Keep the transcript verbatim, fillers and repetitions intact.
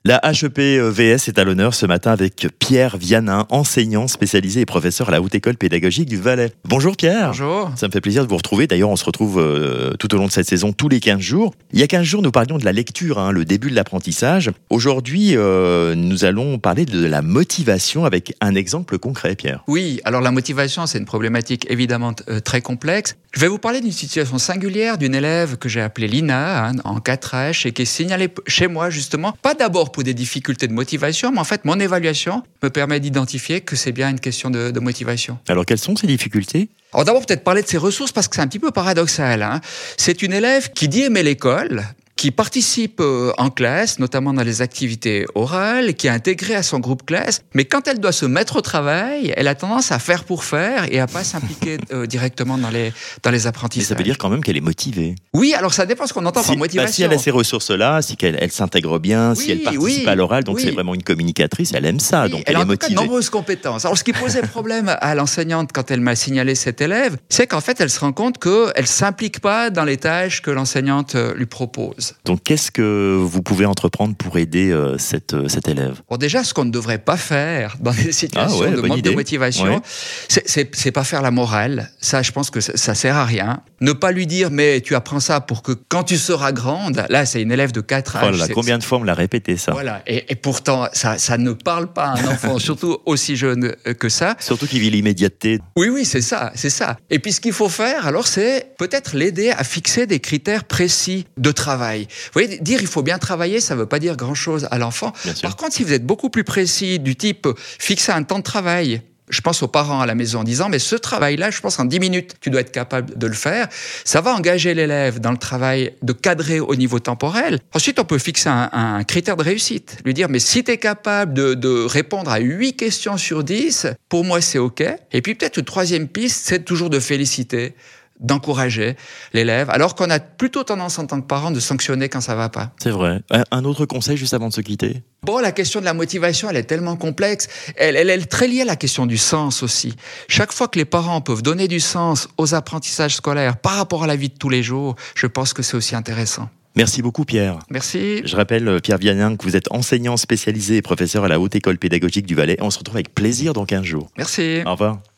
La H E P V S est à l'honneur ce matin avec Pierre Vianin, enseignant spécialisé et professeur à la Haute École Pédagogique du Valais. Bonjour Pierre. Bonjour. Ça me fait plaisir de vous retrouver. D'ailleurs, on se retrouve euh, tout au long de cette saison, tous les quinze jours. Il y a quinze jours, nous parlions de la lecture, hein, le début de l'apprentissage. Aujourd'hui, euh, nous allons parler de la motivation avec un exemple concret, Pierre. Oui, alors la motivation, c'est une problématique évidemment euh, très complexe. Je vais vous parler d'une situation singulière d'une élève que j'ai appelée Lina, hein, en quatre H, et qui est signalée chez moi justement, pas d'abord pour des difficultés de motivation, mais en fait, mon évaluation me permet d'identifier que c'est bien une question de, de motivation. Alors, quelles sont ces difficultés ? Alors d'abord, peut-être parler de ses ressources, parce que c'est un petit peu paradoxal, hein. C'est une élève qui dit aimer l'école, qui participe en classe, notamment dans les activités orales, qui est intégrée à son groupe classe, mais quand elle doit se mettre au travail, elle a tendance à faire pour faire et à pas s'impliquer euh, directement dans les, dans les apprentissages. Mais ça veut dire quand même qu'elle est motivée. Oui, alors ça dépend ce qu'on entend si, par motivation. Bah, si elle a ces ressources-là, si elle, elle s'intègre bien, oui, si elle participe oui, à l'oral, donc oui. c'est vraiment une communicatrice, elle aime ça, oui, donc elle, elle a est en tout cas motivée. de nombreuses compétences. Alors ce qui posait problème à l'enseignante quand elle m'a signalé cet élève, c'est qu'en fait elle se rend compte qu'elle s'implique pas dans les tâches que l'enseignante lui propose. Donc qu'est-ce que vous pouvez entreprendre pour aider euh, cette, euh, cette élève ? Bon, déjà, ce qu'on ne devrait pas faire dans des situations ah ouais, de manque idée. de motivation, ouais. c'est, c'est, c'est pas faire la morale. Ça, je pense que ça, ça sert à rien. Ne pas lui dire, mais tu apprends ça pour que quand tu seras grande, là, c'est une élève de quatre âges. Oh là, c'est, combien de fois on me l'a répété, ça ? Voilà. Et, et pourtant, ça, ça ne parle pas à un enfant, surtout aussi jeune que ça. Surtout qu'il vit l'immédiateté. Oui, oui, c'est ça, c'est ça. Et puis, ce qu'il faut faire, alors, c'est peut-être l'aider à fixer des critères précis de travail. Vous voyez, dire il faut bien travailler, ça ne veut pas dire grand-chose à l'enfant. Par contre, si vous êtes beaucoup plus précis, du type fixer un temps de travail, je pense aux parents à la maison en disant, mais ce travail-là, je pense en dix minutes, tu dois être capable de le faire. Ça va engager l'élève dans le travail de cadrer au niveau temporel. Ensuite, on peut fixer un, un critère de réussite. Lui dire, mais si tu es capable de, de répondre à huit questions sur dix, pour moi, c'est OK. Et puis peut-être une troisième piste, c'est toujours de féliciter, d'encourager l'élève, alors qu'on a plutôt tendance en tant que parent de sanctionner quand ça va pas. C'est vrai. Un autre conseil juste avant de se quitter ? Bon, la question de la motivation, elle est tellement complexe. Elle, elle, elle est très liée à la question du sens aussi. Chaque fois que les parents peuvent donner du sens aux apprentissages scolaires par rapport à la vie de tous les jours, je pense que c'est aussi intéressant. Merci beaucoup Pierre. Merci. Je rappelle Pierre Vianin que vous êtes enseignant spécialisé et professeur à la Haute École Pédagogique du Valais. On se retrouve avec plaisir dans quinze jours. Merci. Au revoir.